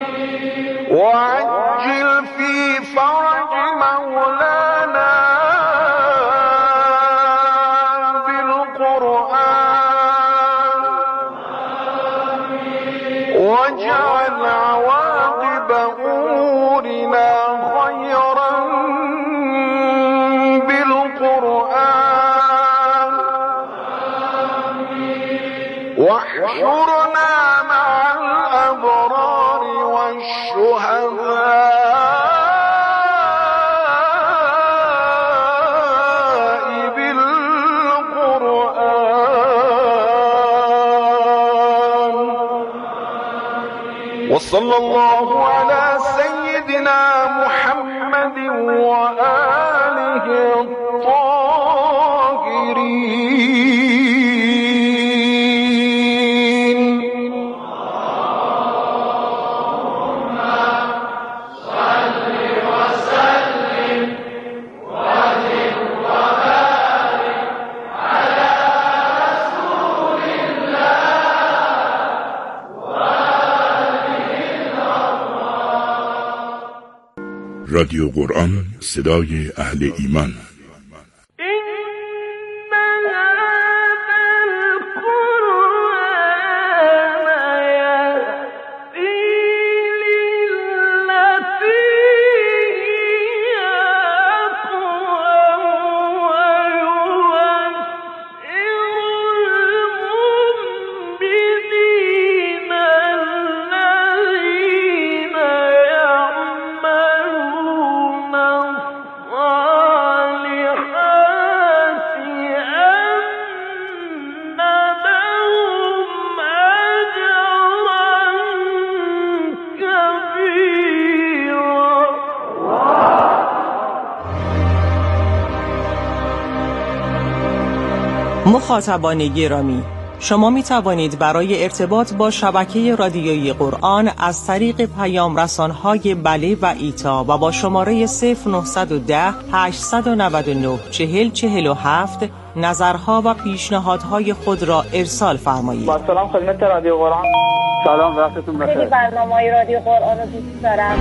وعجل في فرج مولانا بالقرآن واجعل عواقب أمورنا خيرا بالقرآن واحشرنا مع الأبرار والشهداء بالقرآن. وصلى الله على سيدنا محمد وآله الطاهرين. رادیو قرآن، صدای اهل ایمان. مخاطبان گرامی، شما می توانید برای ارتباط با شبکه رادیویی قرآن از طریق پیام رسان‌های بله و ایتا و با شماره 0910 899 4047 نظرها و پیشنهادهای خود را ارسال فرمایید. با سلام خدمت رادیو قرآن. سلام، وقتتون بخیر. خیلی برنامه‌های رادیو قرآن رو دوست دارم.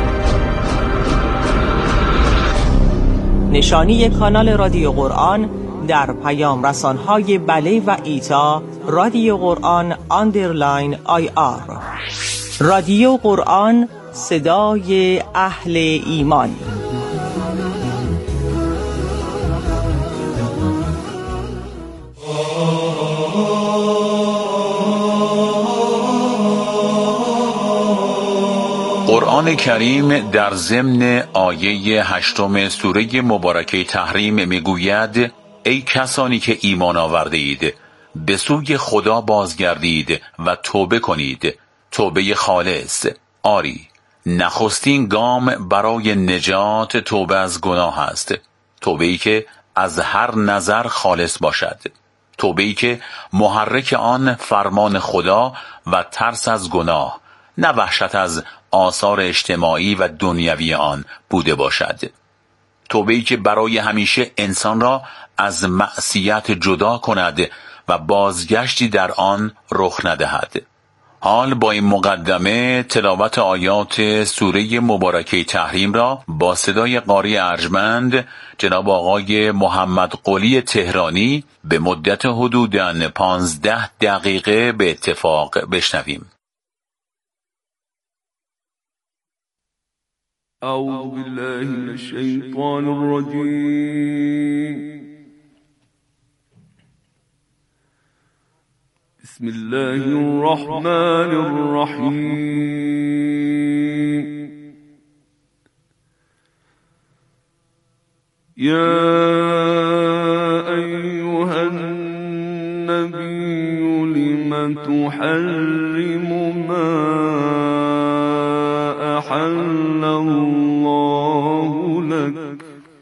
نشانی کانال رادیو قرآن در پیام رسان‌های بله و ایتا رادیو قرآن _ IR. رادیو قرآن، صدای اهل ایمان. قرآن کریم در ضمن آیه 8 سوره مبارکه تحریم میگوید: ای کسانی که ایمان آورده اید، به سوی خدا بازگردید و توبه کنید، توبه خالص. آری، نخستین گام برای نجات توبه از گناه است. توبه ای که از هر نظر خالص باشد، توبه ای که محرک آن فرمان خدا و ترس از گناه، نه وحشت از آثار اجتماعی و دنیوی آن بوده باشد. توبه‌ای که برای همیشه انسان را از معصیت جدا کند و بازگشتی در آن رخ ندهد. حال با این مقدمه تلاوت آیات سوره مبارکه تحریم را با صدای قاری ارجمند جناب آقای محمد قلی تهرانی به مدت حدوداً 15 دقیقه به اتفاق بشنویم. أعوذ بالله من الشيطان الرجيم. بسم الله الرحمن الرحيم. يا أيها النبي لم تحرم ما أحل الله لك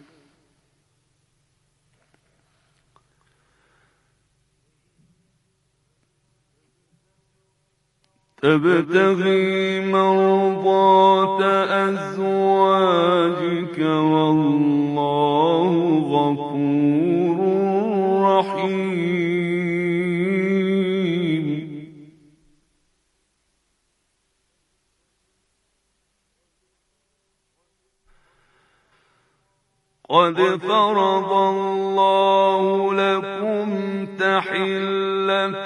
تبتغي مرضات أزواجك والله غفور رحيم. قد فرض الله لكم تحلة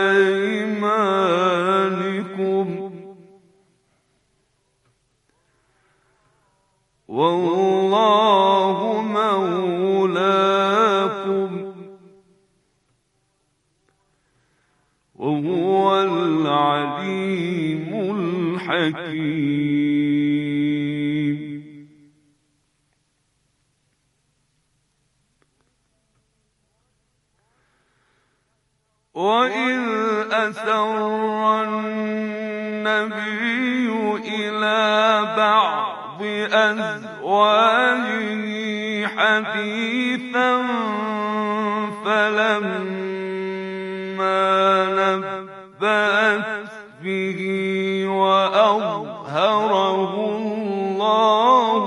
أيمانكم والله مولاكم وهو العليم الحكيم. وإذ أسر النبي إلى بعض أزواجه حديثا فلما نبأت به وأظهره الله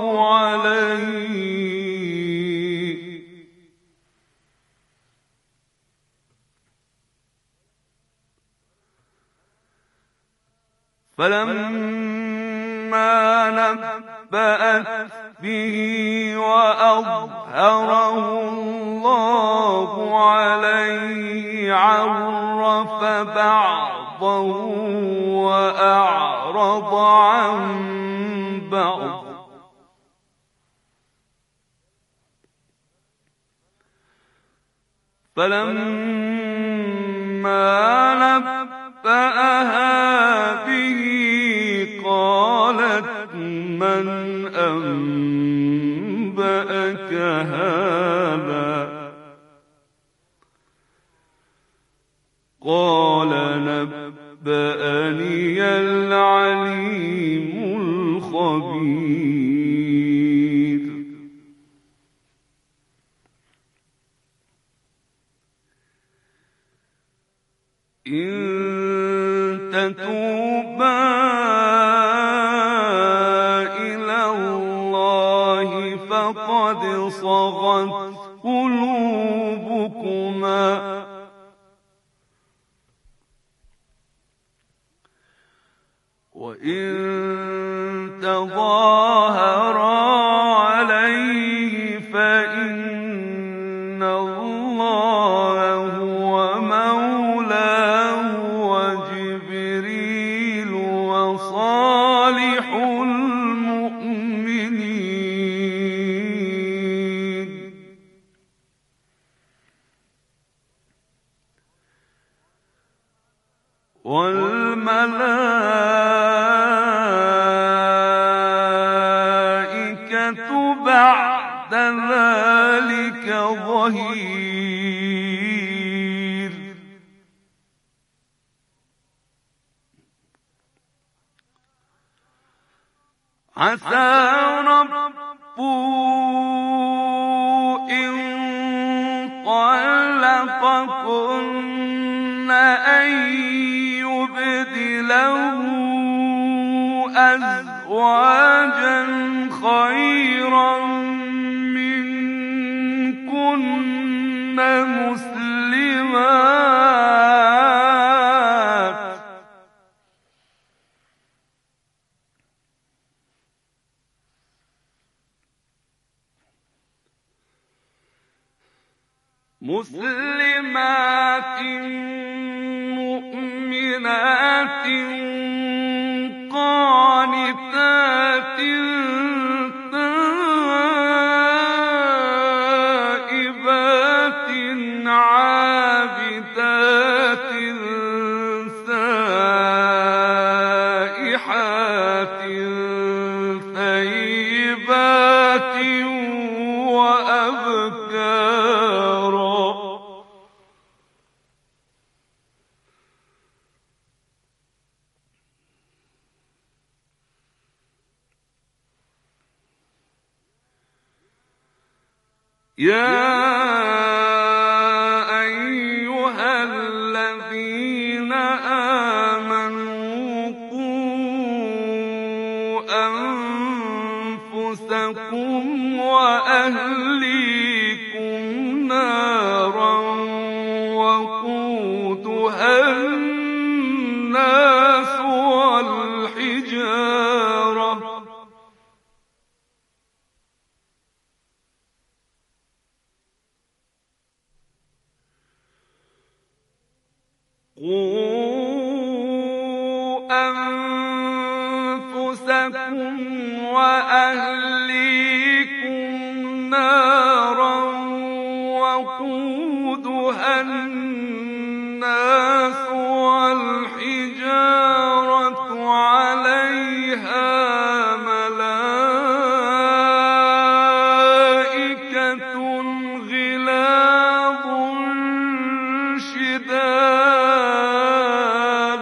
عليه فلما نبأت به وأظهره الله عليه عرف بعضه وأعرض عن بعض فلما نبأها به قالت من أنبأك هذا قال نبأني العليم الخبير. إن تتوبا إلى الله فقد صغت قلوبكما وإن تظاهرا عليه فإن الله هو مولاه وجبريل وصالح المؤمنين والملائكة بعد ذلك ظهير. عسى ربه إن طلقكن أن يبدله أزواجا خيرا منكن مسلمات مؤمنات قانتات تائبات عابدات سائحات ثيبات وأبكارا. يا أيها الذين آمنوا قوا أنفسكم وأهليكم نارا وقودها الناس والحجارة أنفسكم وأهليكم نارا وقودها الناس والحجارة عليها ملائكة غلاظ شداد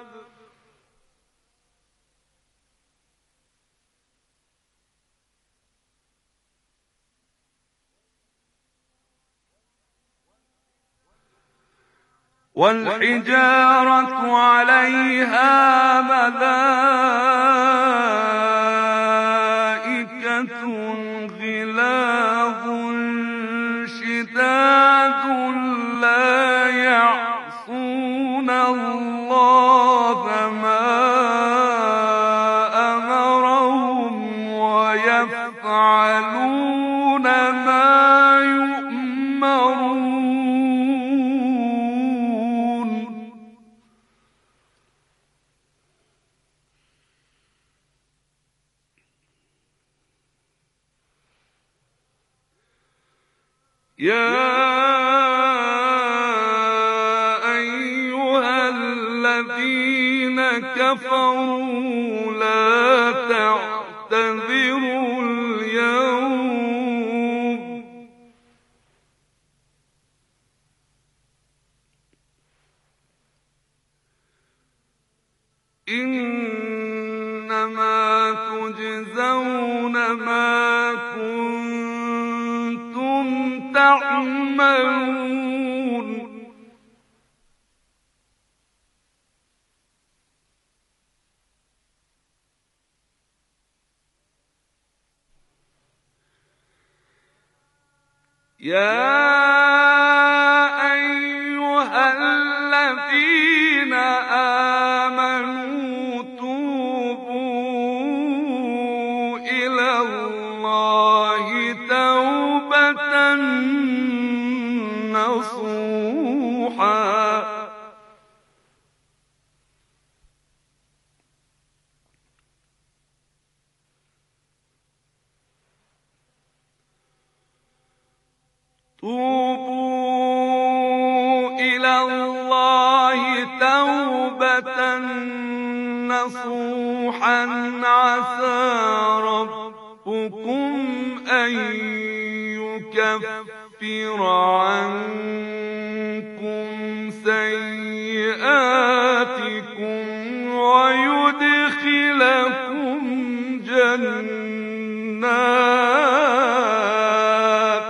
والحجارة عليها ملائكة غلاظ شداد لا يعصون الله ما أمرهم ويفعلون ما يؤمرون يا أيها الذين كفروا لا تعتذروا اليوم إنما تجزون ما كنتم تعملون يا أيها الذين آمنوا توبوا إلى الله توبة نصوحا توبوا إلى الله توبة نصوحا عسى ربكم أن يكفر عنكم سيئاتكم ويدخلكم جنات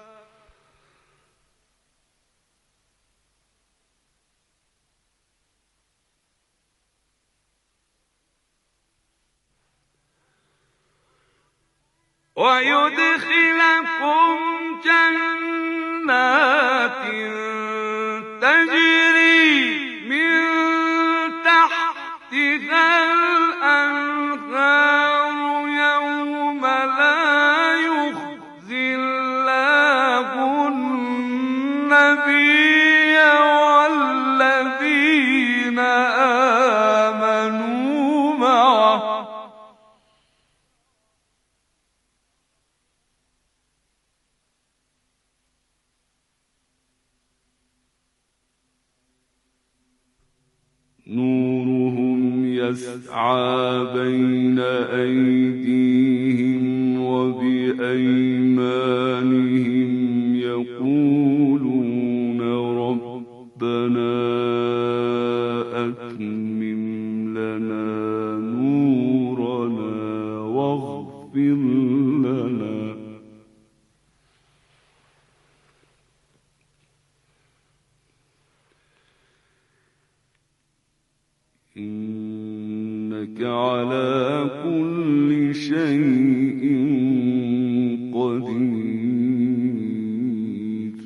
تجري من تحتها الأنهار يوم لا يخزي الله النبي والذين آمنوا معه نورهم يسعى بين أيديهم وبأيمانهم يقولون ربنا أتمم لنا نورنا واغفر لنا إنك على كل شيء قدير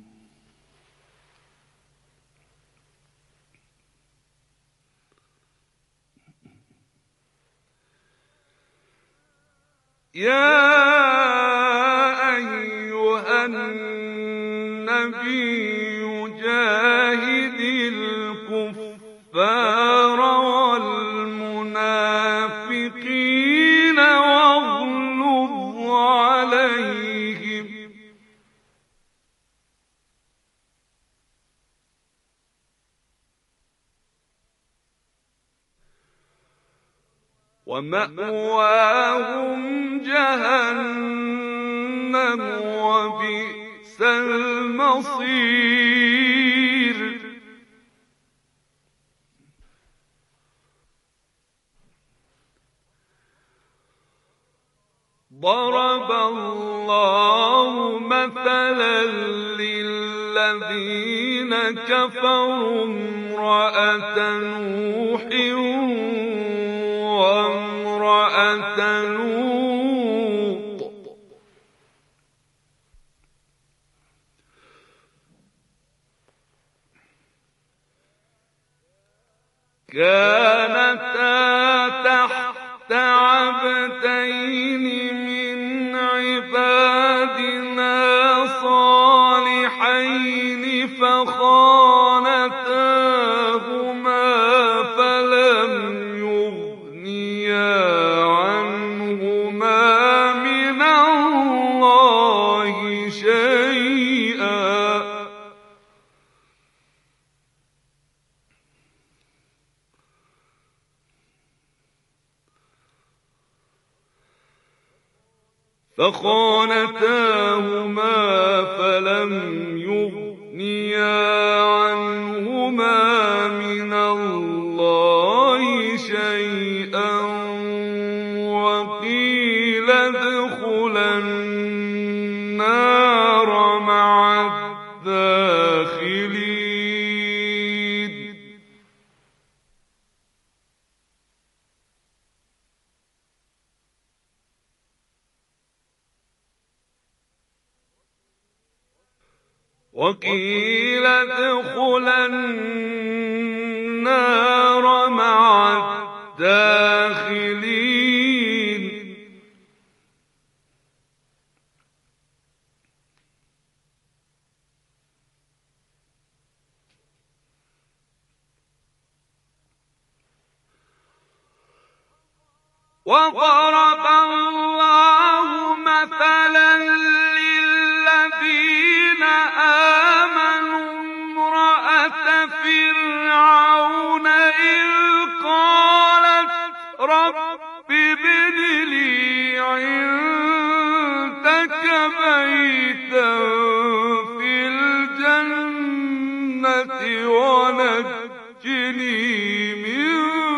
يا أيها النبي جاهد الكفار والمنافقين المشركين واغلظ عليهم ومأواهم جهنم وبئس المصير ضرب الله مثلا للذين كفروا امرأة نوح وامرأة لوط كانتا تحت عبدين من عبادنا صالحين فخانتاهما فلم يغنيا عنهما من الله شيئا عنهما من الله شيئا وقيل ادخلا النار مع الداخلين وقيل ادخلا النار مع الداخلين وضرب الله مثلا للذين آمنوا امرأة فرعون إذ قالت رب ابن لي عندك بيتا في الجنة ونجني من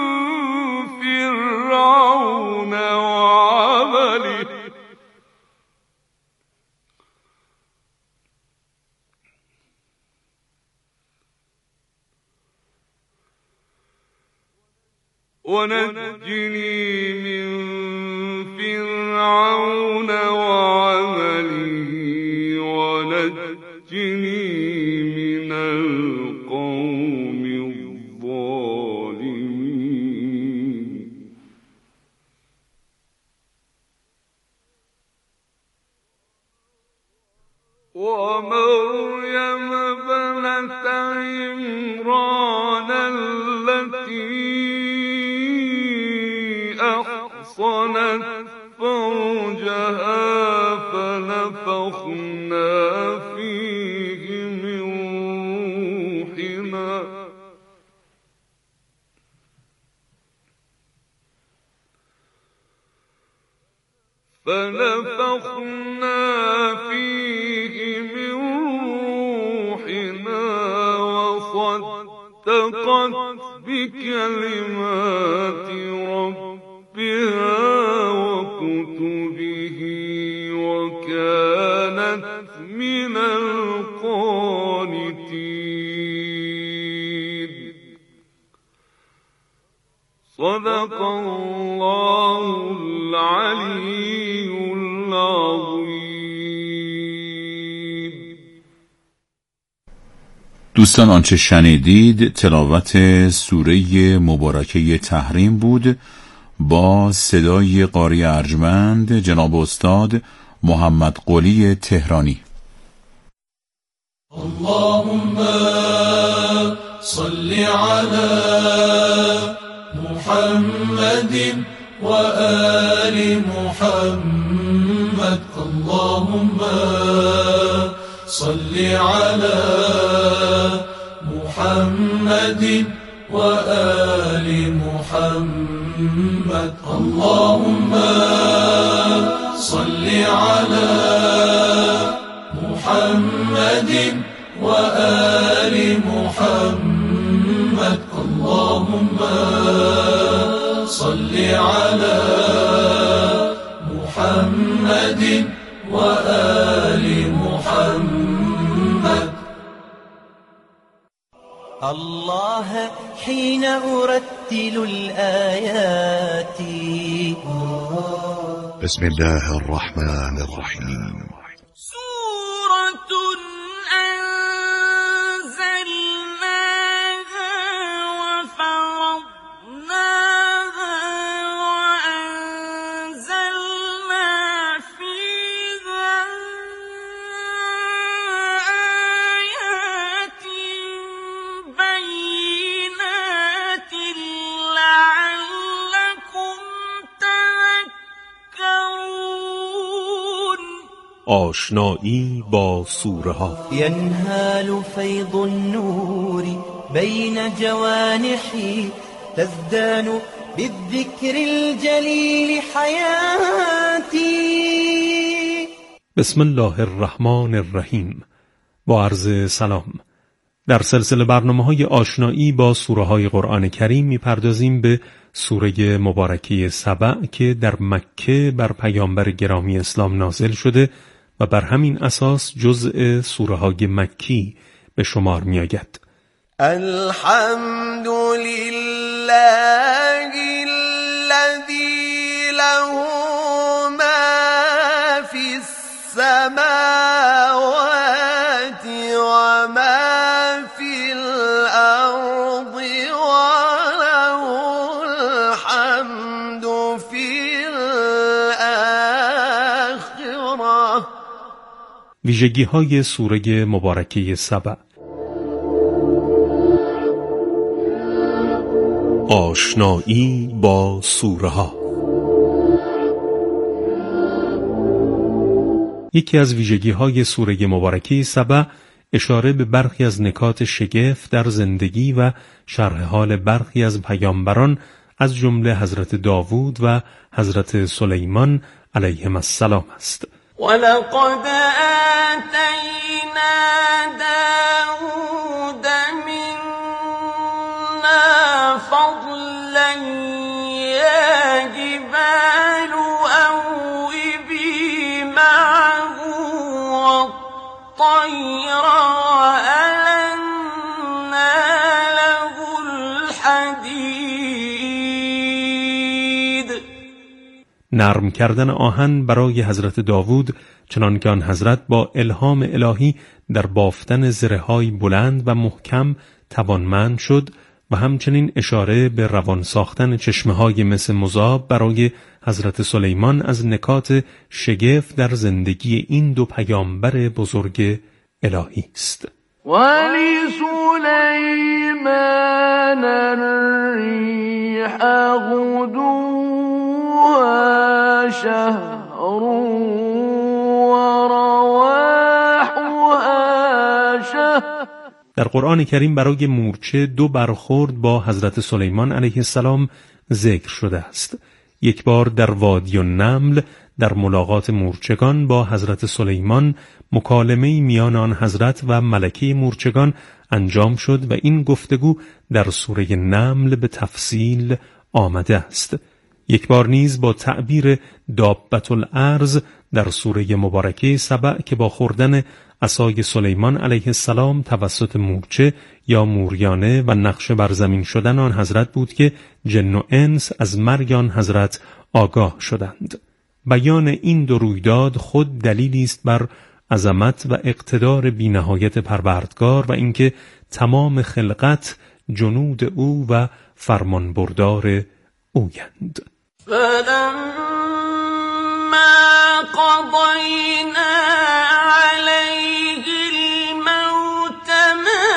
فرعون وعمله ونجني من فرعون وعمله ونجني من القوم الظالمين ومريم ابنة عمران التي أحصنت فرجها فنفخنا فيه من روحنا وصدقت بكلمات ربها وكتبه وكانت من القانتين صدق الله العلي العظيم. دوستان آنچه شنیدید تلاوت سوره مبارکه تحریم بود با صدای قاری ارجمند جناب استاد محمد قلی تهرانی. اللهم صل على محمد وآل محمد اللهم صل على محمد وآل محمد اللهم صل على محمد وآل محمد اللهم صل على محمد وآل محمد. الله حين أرتل الآيات بسم الله الرحمن الرحيم. سورة أنزلناها وفرضناها وأنزلنا فيها آيات بينات لعلكم تذكرون. آشنایی با سوره ها. ينهال فيض النور بين جوانحي تزدان بالذكر الجليل حياتي. بسم الله الرحمن الرحیم. با عرض سلام. در سلسله برنامه‌های آشنایی با سوره‌های قرآن کریم می‌پردازیم به سوره مبارکه سبع که در مکه بر پیامبر گرامی اسلام نازل شده و بر همین اساس جزء سوره‌های مکی به شمار می‌آید. الحمد لله الذي له ما في السماوات وما في الأرض وله الحمد في الآخرة. ویژگی‌های سوره مبارکه سبع. آشنایی با سوره ها. یکی از ویژگی‌های سوره مبارکه سبع اشاره به برخی از نکات شگفت در زندگی و شرح حال برخی از پیامبران از جمله حضرت داوود و حضرت سلیمان علیهم السلام است. ولقد آتینا داود منا فضلا یا جبال اوبی معه والطیر وألنا له الحدید. نرم کردن آهن برای حضرت داوود چنان که آن حضرت با الهام الهی در بافتن زره‌های بلند و محکم توانمند شد و همچنین اشاره به روان ساختن چشمه‌های مثل مذاب برای حضرت سلیمان از نکات شگفت در زندگی این دو پیامبر بزرگ الهی است. ولسلیمان الریح غدوها شهر ورواحها شهر. در قرآن کریم برای مورچه دو برخورد با حضرت سلیمان علیه السلام ذکر شده است. یک بار در وادی النمل در ملاقات مورچگان با حضرت سلیمان مکالمه‌ای میان آن حضرت و ملکه مورچگان انجام شد و این گفتگو در سوره نمل به تفصیل آمده است. یک بار نیز با تعبیر دابة الارض در سوره مبارکه سبع که با خوردن عصای سلیمان علیه السلام توسط مورچه یا موریانه و نقش بر زمین شدن آن حضرت بود که جن و انس از مرگ آن حضرت آگاه شدند. بیان این دو رویداد خود دلیلی است بر عظمت و اقتدار بی‌نهایت پروردگار و اینکه تمام خلقت جنود او و فرمانبردار اویند. فلما قضينا عليه الموت ما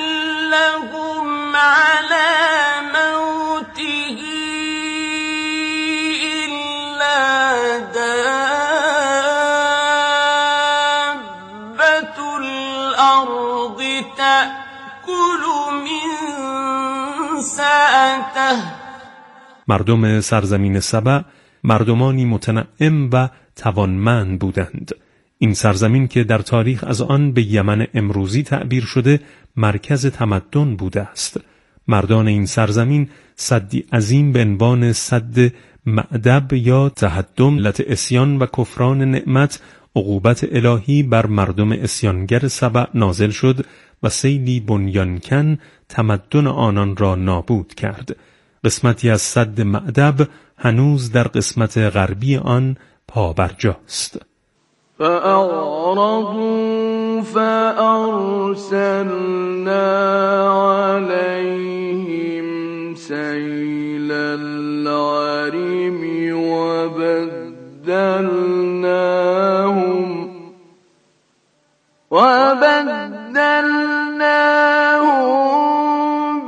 دلهم على موته امرأته. مردم سرزمین سبع مردمانی متنعم و توانمند بودند. این سرزمین که در تاریخ از آن به یمن امروزی تعبیر شده مرکز تمدن بوده است. مردان این سرزمین سدی عظیم به عنوان سد معدب یا تهدم علت عصیان و کفران نعمت عقوبت الهی بر مردم عصیانگر سبع نازل شد و سیلی بنیانکن تمدن آنان را نابود کرد. قسمتی از سد معدب هنوز در قسمت غربی آن پابرجاست. فأعرضوا فأرسلنا عليهم سيل العرم وبدلناهم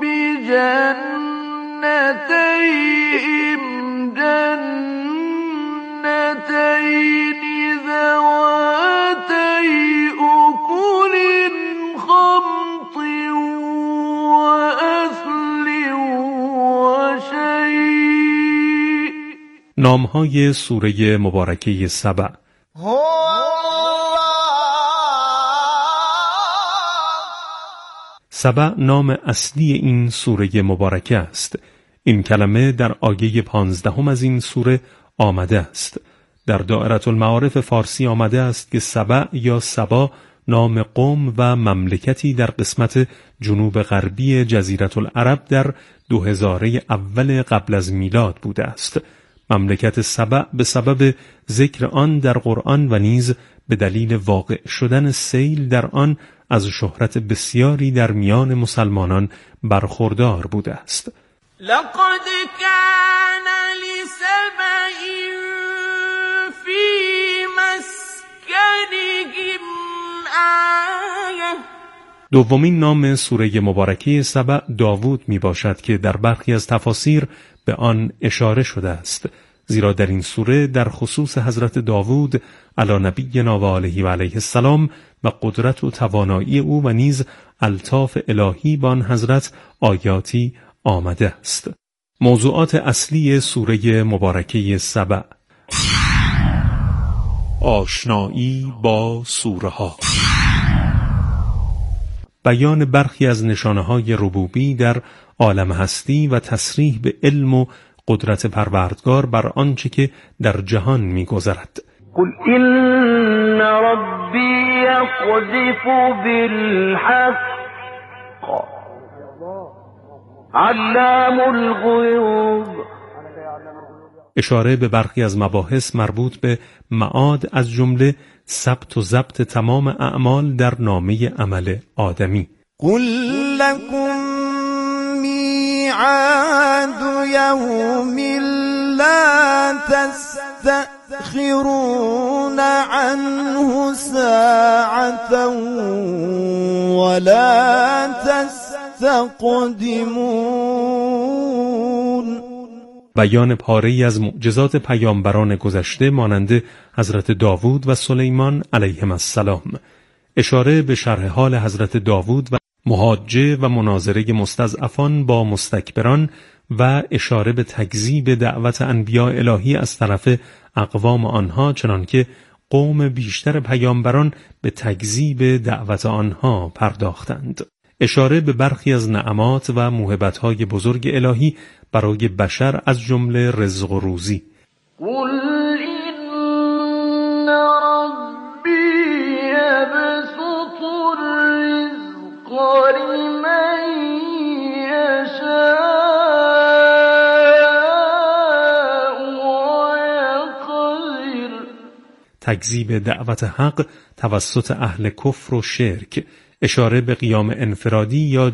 بجنتيهم جنتين ذواتي أكل خمط وأثل وشيء. نامهای سوره مبارکه سبع. سبع نام اصلی این سوره مبارکه است. این کلمه در آیه 15 از این سوره آمده است. در دائره المعارف فارسی آمده است که سبع یا سبا نام قوم و مملکتی در قسمت جنوب غربی جزیره العرب در 2000 اول قبل از میلاد بوده است. مملکت سبع به سبب ذکر آن در قرآن و نیز به دلیل واقع شدن سیل در آن از شهرت بسیاری در میان مسلمانان برخوردار بوده است. لقد كان لسبع في مسكنهم آیه. دومین نام سوره مبارکه سبع داوود می باشد که در برخی از تفاسیر به آن اشاره شده است، زیرا در این سوره در خصوص حضرت داوود علی نبینا و علیه و علیه السلام و قدرت و توانایی او و نیز الطاف الهی با آن حضرت آیاتی آمده است. موضوعات اصلی سوره مبارکه سبع: آشنایی با سوره ها، بیان برخی از نشانه‌های ربوبی در عالم هستی و تصریح به علم و قدرت پروردگار بر آنچه که در جهان می‌گذرد. قل إن ربي يقذف بالحق علام الغیوب. اشاره به برخی از مباحث مربوط به معاد از جمله ثبت و ضبط تمام اعمال در نامه عمل آدمی. قل لكم میعاد یوم لا تستأخرون عنه ساعة ولا تستقدمون. بیان پاره‌ای از معجزات پیامبران گذشته مانند حضرت داوود و سلیمان علیهم السلام. اشاره به شرح حال حضرت داوود و محاجه و مناظره مستضعفان با مستکبران و اشاره به تکذیب دعوت انبیاء الهی از طرف اقوام آنها، چنانکه قوم بیشتر پیامبران به تکذیب دعوت آنها پرداختند. اشاره به برخی از نعمات و موهبت‌های بزرگ الهی برای بشر از جمله رزق و روزی. قل إن ربي يبسط الرزق لمن يشاء ويقدر. تکذیب دعوت حق توسط اهل کفر و شرک، اشاره به قیام انفرادی یا